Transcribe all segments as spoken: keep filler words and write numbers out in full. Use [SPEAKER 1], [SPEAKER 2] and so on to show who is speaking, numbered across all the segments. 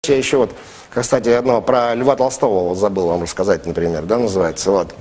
[SPEAKER 1] Я еще вот, кстати, ну, про Льва Толстого вот забыл вам рассказать, например, да, называется, вот.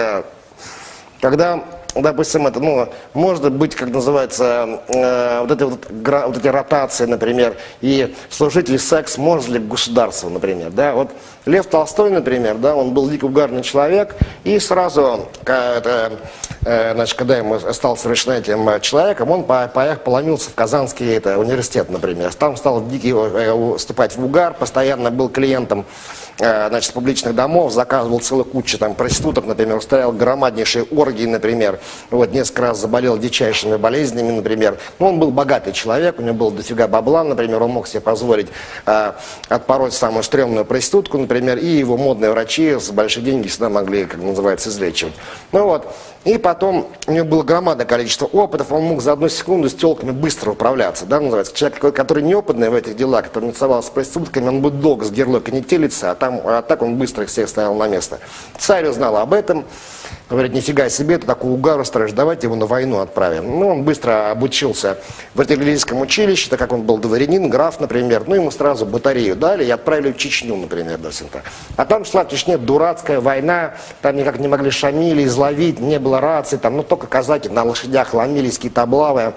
[SPEAKER 1] Когда, допустим, это, ну, может быть, как называется, э, вот, эти, вот, гра, вот эти ротации, например, и служитель секс может ли государство, например, да, вот Лев Толстой, например, да, он был дико угарный человек, и сразу, это, э, значит, когда ему стал совершеннолетним человеком, он поехал, поломился в Казанский это, университет, например, там стал дико э, вступать в угар, постоянно был клиентом, значит, публичных домов, заказывал целую кучу там проституток, например, устраивал громаднейшие оргии, например, вот, несколько раз заболел дичайшими болезнями, например. Ну, он был богатый человек, у него было дофига бабла, например, он мог себе позволить э, отпороть самую стрёмную проститутку, например, и его модные врачи с большие деньги всегда могли, как называется, излечивать. Ну вот, и потом у него было громадное количество опытов, он мог за одну секунду с телками быстро управляться, да, называется. Человек, который неопытный в этих делах, который не совался с проститутками, он будет долго с герлой не телится, а, там, а так он быстро их всех ставил на место. Царь узнал об этом, говорит, нифига себе, ты такую угару строишь, давайте его на войну отправим. Ну, он быстро обучился в артиллерийском училище, так как он был дворянин, граф, например, ну, ему сразу батарею дали и отправили в Чечню, например, до сента. А там шла в Чечне дурацкая война, там никак не могли шамили изловить, не было рации, там, ну, только казаки на лошадях ломились, какие-то облавы.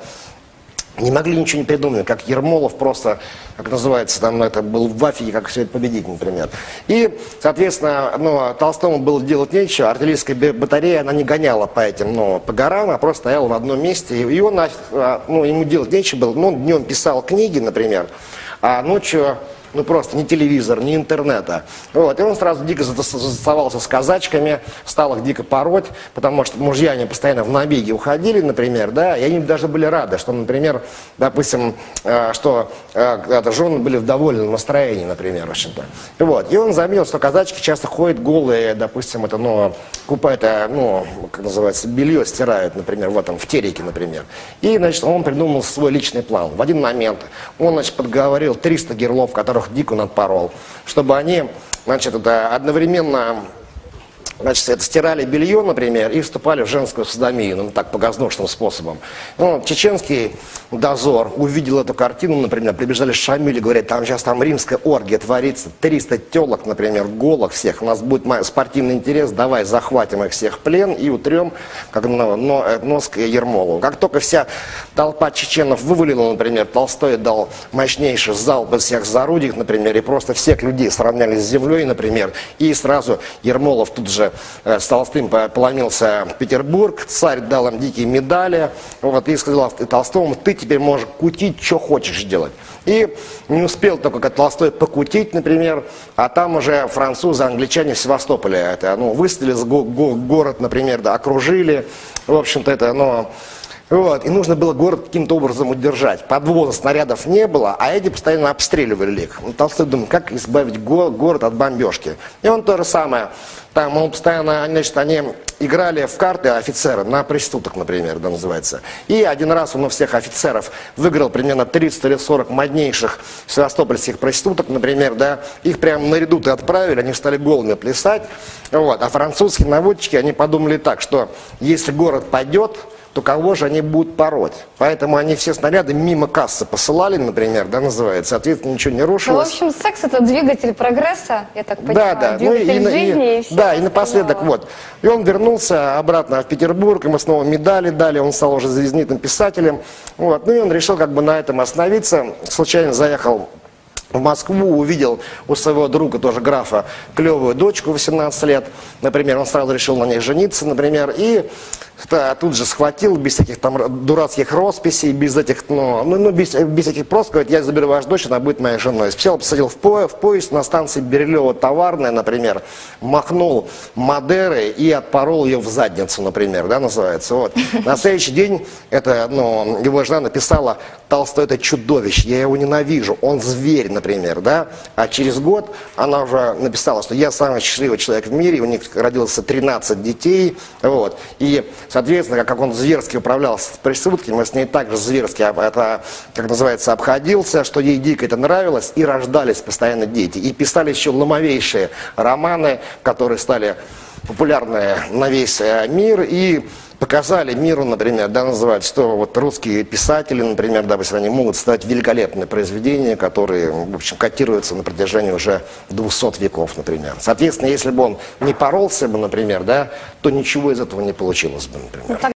[SPEAKER 1] Не могли ничего не придумать, как Ермолов просто, как называется, там, это был в афиге, как все это победить, например. И, соответственно, ну, Толстому было делать нечего, артиллерийская батарея, она не гоняла по этим, ну, по горам, а просто стояла в одном месте, и он, ну, ему делать нечего было, ну, он днем писал книги, например, а ночью... Ну, просто ни телевизор, ни интернета. Вот. И он сразу дико затасовался с казачками, стал их дико пороть, потому что мужья они постоянно в набеги уходили, например, да, и они даже были рады, что, например, допустим, э, что э, жены были в довольном настроении, например, в общем-то. Вот. И он заметил, что казачки часто ходят голые, допустим, это, ну, купают, ну, как называется, белье стирают, например, в этом, в тереке, например. И, значит, он придумал свой личный план. В один момент он, значит, подговорил триста герлов, которые дико он отпорол, чтобы они, значит, это одновременно, значит, это стирали белье, например, и вступали в женскую содомию, ну, так, по-газношным способом. Ну, чеченский дозор увидел эту картину, например, прибежали шамили, говорят, там сейчас там римская оргия творится, триста телок, например, голых всех, у нас будет спортивный интерес, давай захватим их всех в плен и утрем, как но, но, нос к Ермолову. Как только вся толпа чеченов вывалила, например, Толстой дал мощнейший залп из всех орудий, например, и просто всех людей сравняли с землей, например, и сразу Ермолов тут же с Толстым поломился в Петербург, царь дал им дикие медали, вот, и сказал Толстому, ты теперь можешь кутить, что хочешь делать. И не успел только как Толстой покутить, например, а там уже французы, англичане в Севастополе это, ну, выставили го го город, например, да, окружили, в общем-то, это, ну, вот, и нужно было город каким-то образом удержать. Подвоза снарядов не было, а эти постоянно обстреливали их. Толстой думает, как избавить го город от бомбежки. И он то же самое. Там он постоянно, значит, они играли в карты офицеры на проституток, например, да, называется. И один раз он у всех офицеров выиграл примерно тридцать или сорок моднейших севастопольских проституток, например, да. Их прямо на редуты отправили, они стали голыми плясать. Вот. А французские наводчики, они подумали так, что если город пойдет, то кого же они будут пороть. Поэтому они все снаряды мимо кассы посылали, например, да, называется. Соответственно, ничего не рушилось.
[SPEAKER 2] Ну, в общем, секс — это двигатель прогресса, я так понимаю.
[SPEAKER 1] Да, да.
[SPEAKER 2] Двигатель
[SPEAKER 1] ну, и,
[SPEAKER 2] жизни
[SPEAKER 1] и,
[SPEAKER 2] и все
[SPEAKER 1] Да, и напоследок, вот. И он вернулся обратно в Петербург, ему снова медали дали, он стал уже знаменитым писателем. Вот. Ну и он решил как бы на этом остановиться. Случайно заехал в Москву, увидел у своего друга, тоже графа, клевую дочку восемнадцати лет, например, он сразу решил на ней жениться, например, и да, тут же схватил, без всяких там дурацких росписей, без этих, ну, ну, ну без, без этих просто, говорит, я заберу вашу дочь, она будет моей женой. Сел, посадил в, по, в поезд на станции Бирюлево-Товарная, например, махнул Мадеры и отпорол ее в задницу, например, да, называется. Вот. На следующий день это, ну, его жена написала, Толстой — это чудовище, я его ненавижу, он зверь, например, да. А через год она уже написала, что я самый счастливый человек в мире, у них родилось тринадцать детей, вот. И, соответственно, как он зверски управлялся с проститутками, он с ней также зверски, это, как называется, обходился, что ей дико это нравилось, и рождались постоянно дети. И писали еще ломовейшие романы, которые стали популярное на весь мир и показали миру, например, да, называют, что вот русские писатели, например, допустим, они могут создать великолепные произведения, которые, в общем, котируются на протяжении уже двухсот веков, например. Соответственно, если бы он не поролся бы, например, да, то ничего из этого не получилось бы, например.